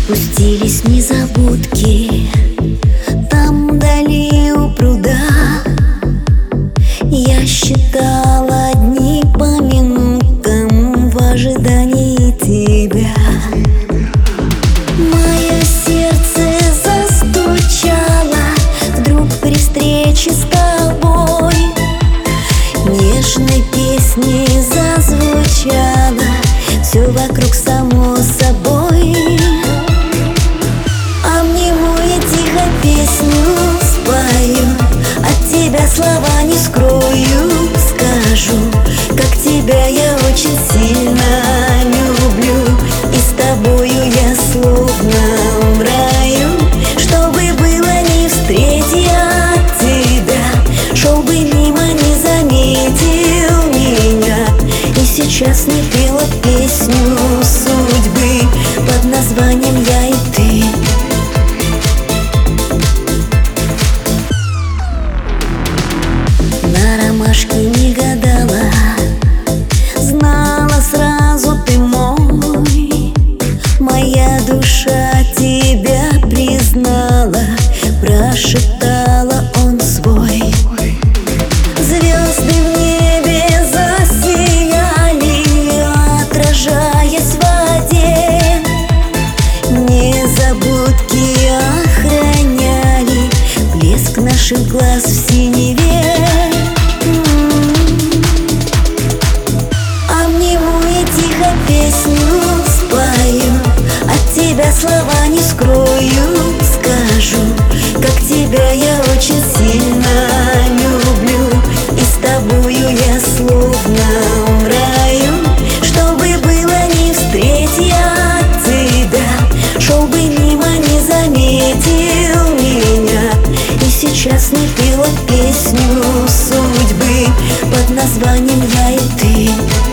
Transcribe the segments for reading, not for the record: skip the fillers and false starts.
Спустились незабудки, там вдали у пруда. Я считала дни по минутам в ожидании тебя. Мое сердце застучало вдруг при встрече с тобой. Нежной песней зазвучало все вокруг само собой. Обниму и тихо песню спою, от тебя слова не скрою. Скажу, как тебя я очень сильно люблю, и с тобою я словно в раю. Что бы было ни встреть я тебя, шел бы мимо, не заметил меня, и сейчас не пела песню судьбы под названием «Я и ты». На ромашке не гадала, знала сразу ты мой. Моя душа тебя признала, прошептала он свой. Звезды в небе засияли, отражаясь в воде. Незабудки охраняли блеск наших глаз в синеве. Обниму и тихо песню спою, от тебя слова не скрою. Скажу, как тебя я очень сильно люблю, и с тобою я словно в раю. Что бы было ни встреть я тебя, шел бы мимо, не заметил меня, и сейчас не пела песню судьбы под названием «Я и ты».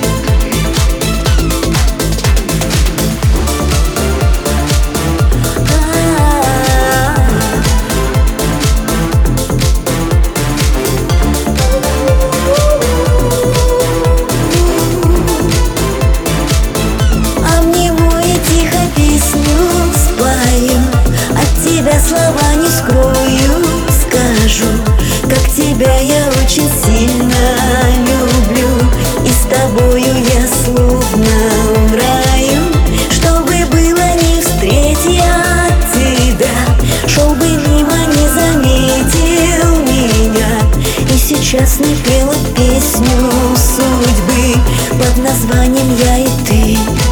Слова не скрою, скажу, как тебя я очень сильно люблю, и с тобою я словно в раю. Что бы было ни встреть я тебя, шел бы мимо, не заметил меня, и сейчас не пела песню судьбы под названием «Я и ты».